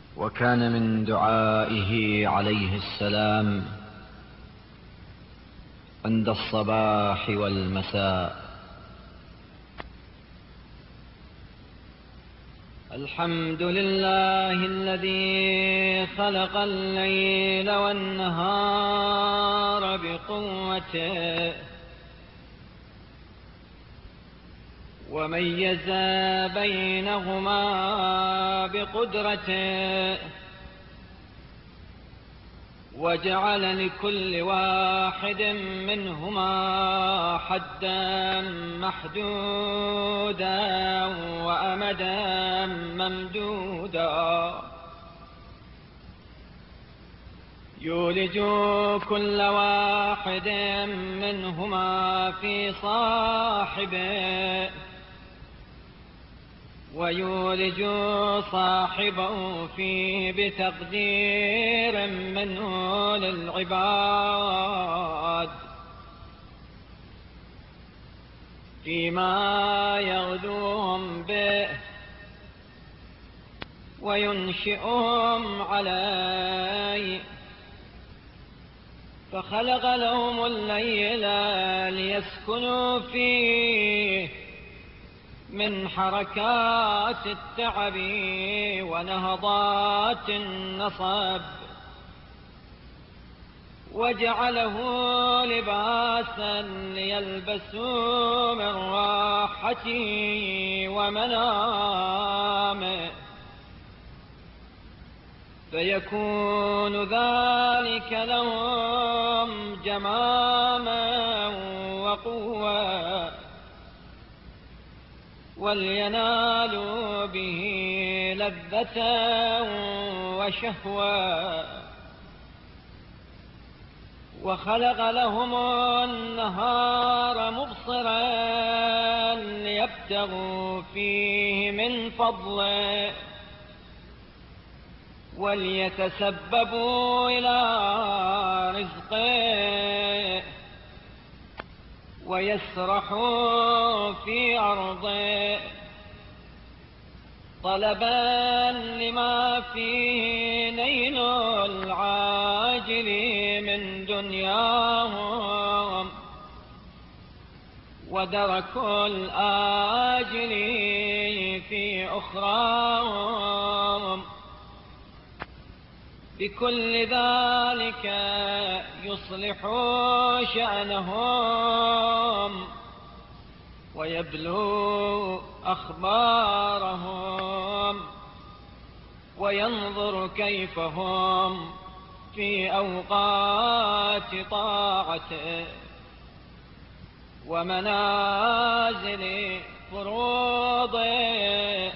وكان من دعائه عليه السلام عند الصباح والمساء: الحمد لله الذي خلق الليل والنهار بقوته وميز بينهما بقدرته وجعل لكل واحد منهما حدا محدودا وأمدا ممدودا يولج كل واحد منهما في صاحبه ويولج صاحبه فيه بتقدير منه للعباد فيما يغدوهم به وينشئهم عليه. فخلق لهم الليل ليسكنوا فيه من حركات التعب ونهضات النصب وجعله لباسا ليلبسوا من راحته ومنامه فيكون ذلك لهم جماما وقوة ولينالوا به لذة وشهوة. وخلق لهم النهار مبصرا ليبتغوا فيه من فضله وليتسببوا إلى رزقه ويسرحوا في أرضه طلبا لما فيه نيل العاجل من دنياهم ودرك الآجل في أخراهم. بكل ذلك يصلح شأنهم ويبلو أخبارهم وينظر كيف هم في أوقات طاعته ومنازل فروضه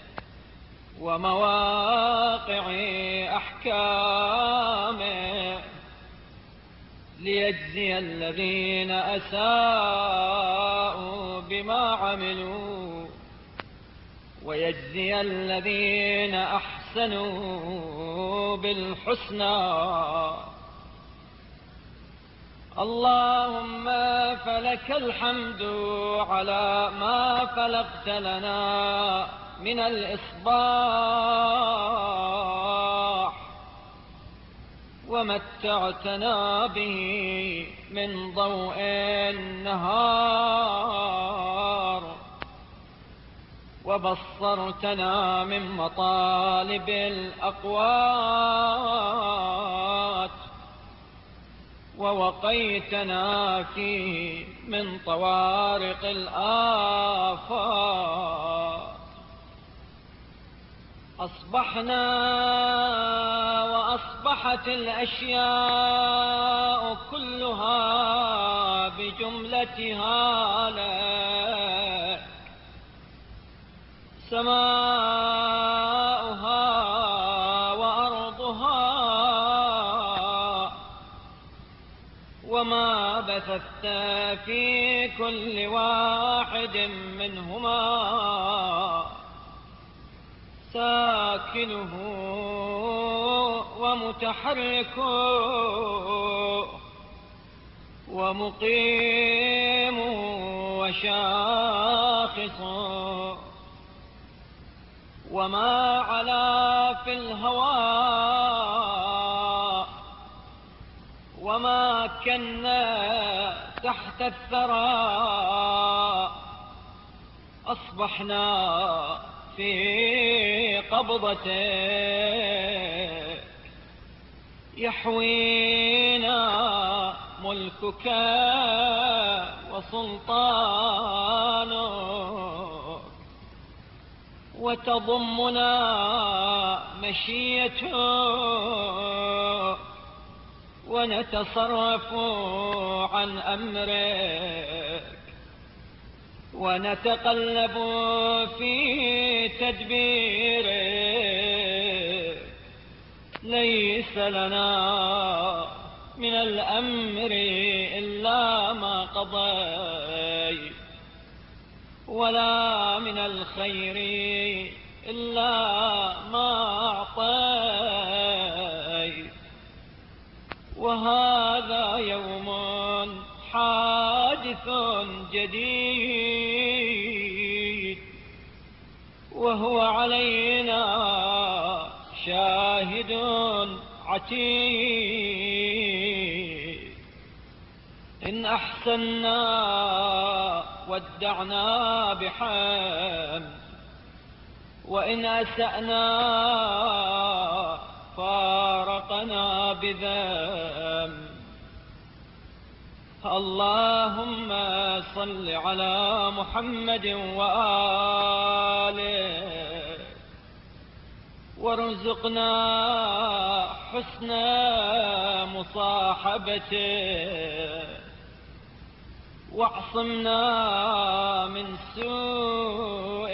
ومواقع أحكامه ليجزي الذين أساءوا بما عملوا ويجزي الذين أحسنوا بالحسنى. اللهم فلك الحمد على ما فلقت لنا من الإصباح ومتعتنا به من ضوء النهار وبصرتنا من مطالب الأقوات ووقيتنا فيه من طوارق الآفات. أصبحنا وأصبحت الأشياء كلها بجملتها لك سماؤها وأرضها وما بثثت في كل واحد منهما ساكنه ومتحركه ومقيم وشاخص وما علا في الهوى وما كنا تحت الثرى أصبحنا في قبضتك يحوينا ملكك وسلطانك وتضمنا مشيتك ونتصرف عن أمرك ونتقلب في تدبيرك ليس لنا من الأمر إلا ما قضيت ولا من الخير إلا ما أعطيت وهذا يوم حادث جديد وهو علينا شاهد عتيد إن أحسنا ودعنا بحمد وإن أسأنا فارقنا بذنب اللهم صل على محمد وآله وارزقنا حسن مصاحبته واعصمنا من سوء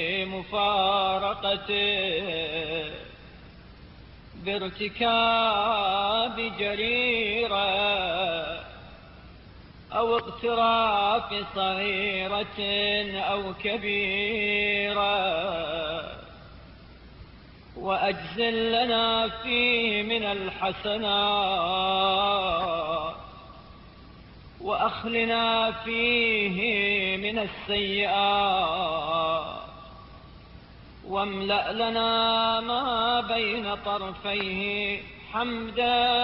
مفارقته بارتكاب جريرة أو اقتراف صغيرة أو كبيرة وأجزل لنا فيه من الحسنات وأخلنا فيه من السيئات واملأ لنا ما بين طرفيه حمدا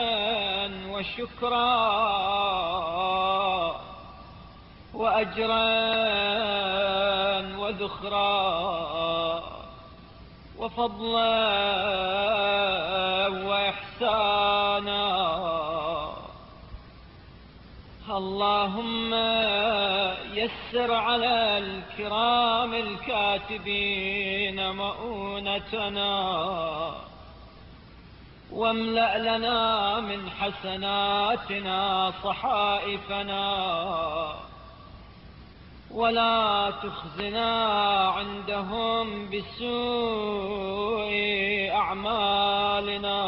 وشكرا وأجرا وذخرا وفضلا وإحسانا اللهم يسر على الكرام الكاتبين مؤونتنا واملأ لنا من حسناتنا صحائفنا ولا تخزنا عندهم بسوء أعمالنا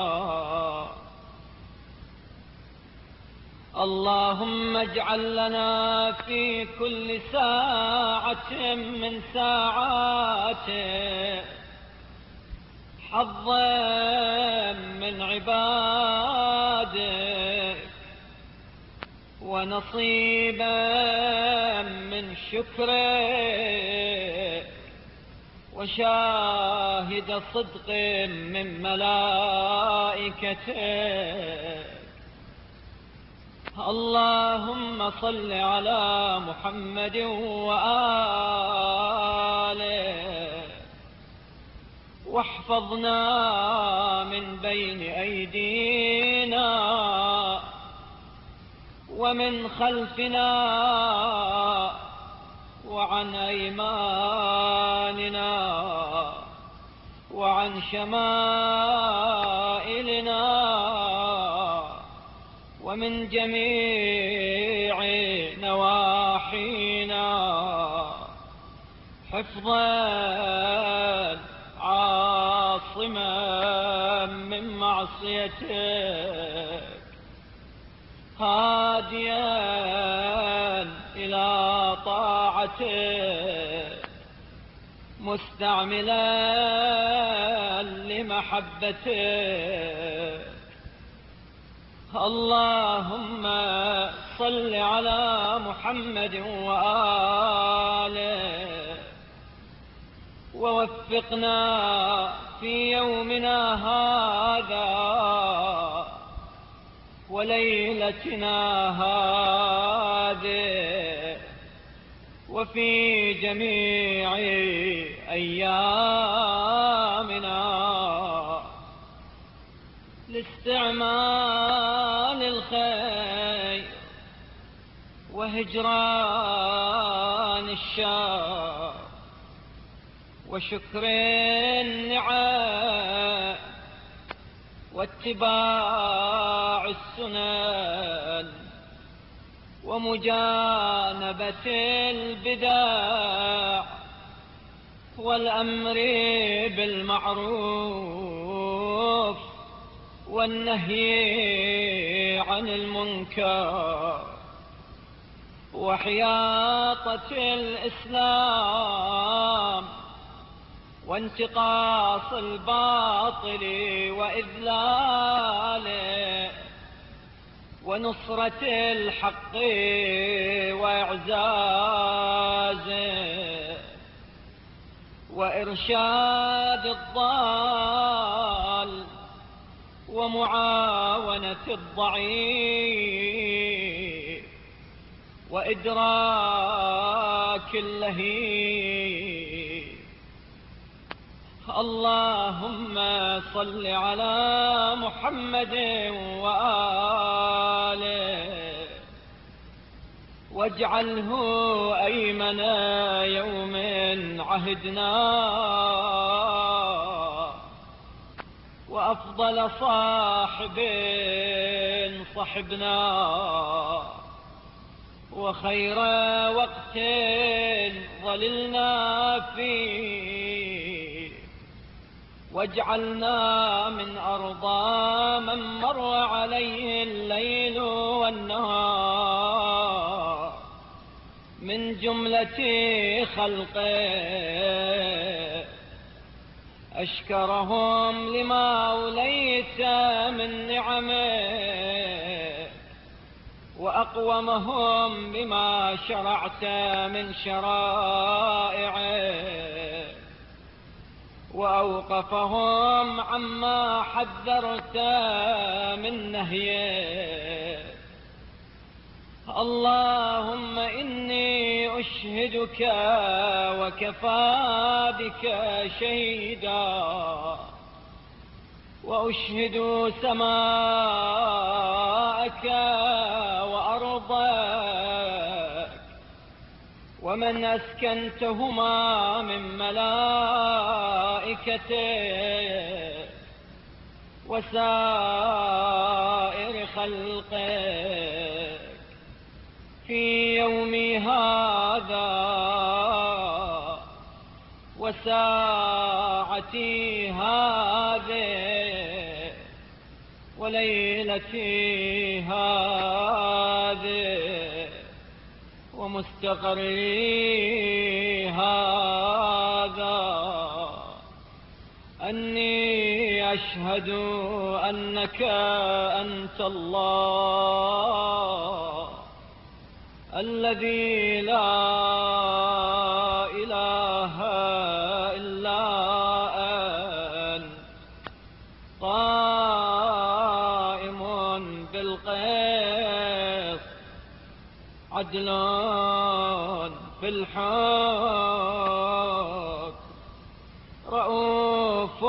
اللهم اجعل لنا في كل ساعة من ساعاتك حظا من عبادك ونصيبا من شكرك وشاهد صدق من ملائكتك اللهم صل على محمد وآله واحفظنا من بين أيدينا ومن خلفنا وعن أيماننا وعن شمائلنا ومن جميع نواحينا حفظا عاصما من معصيتك هاديا إلى طاعتك مستعملا لمحبتك اللهم صل على محمد وآله ووفقنا في يومنا هذا وليلتنا هذه وفي جميع أيامنا لاستعمال الخير وهجران الشر وشكر النعم واتباع السنن ومجانبة البدع والأمر بالمعروف والنهي عن المنكر وحياطة الإسلام وانتقاص الباطل وإذلاله ونصرة الحق وإعزازه وإرشاد الضال ومعاونة الضعيف وإدراك اللهيب. اللهم صل على محمد وآله واجعله أيمن يوم عهدنا وأفضل صاحب صحبنا وخير وقت ظللنا فيه واجعلنا من أرضى من مر عليه الليل والنهار من جملة خلقه أشكرهم لما أوليت من نعمه وأقومهم بما شرعت من شرائعه وأوقفهم عما حذرت من نهيه. اللهم إني أشهدك وكفى بك شهيدا وأشهد سماءك وأرضك ومن أسكنتهما من ملائكته وسائر خلقك في يومي هذا وساعتي هذه وليلتي هذه ومستقري هذا أني أشهد أنك أنت الله الذي لا إله إلا أنت قائم بالقسط عدل في الحكم رؤوف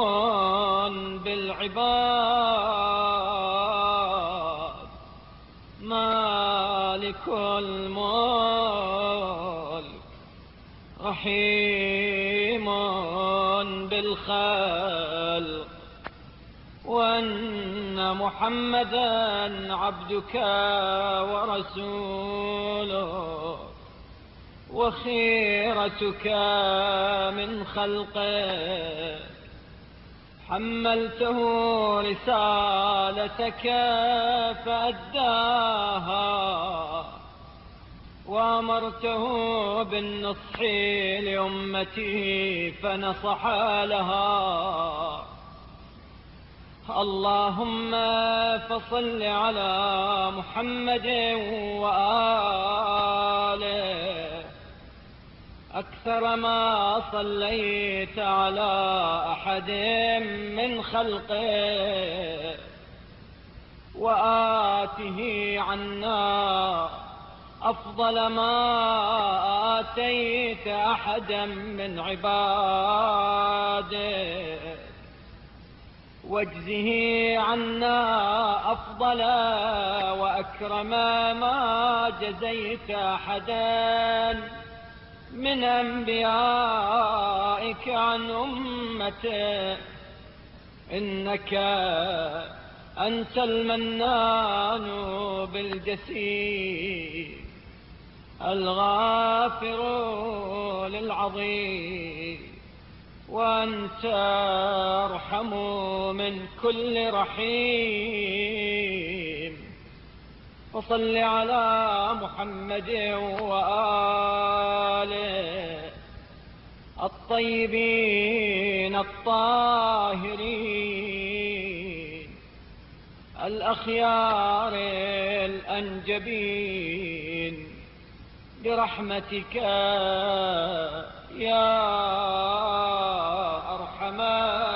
بالعباد مالك الملك رحيم بالخلق وأن محمدا عبدك ورسولك وخيرتك من خلقك حملته رسالتك فأداها وأمرته بالنصح لأمته فنصح لها. اللهم فصل على محمد وآله أكثر ما صليت على أحد من خلقه، وآته عنا أفضل ما آتيت أحدا من عباده، واجزه عنا أفضل وأكرم ما جزيت أحدا من أنبيائك عن أمته، إنك أنت المنان بالجسيم الغافر للعظيم، وأنت أرحم من كل رحيم. وصل على محمد وآله الطيبين الطاهرين الأخيار الأنجبين برحمتك يا أرحم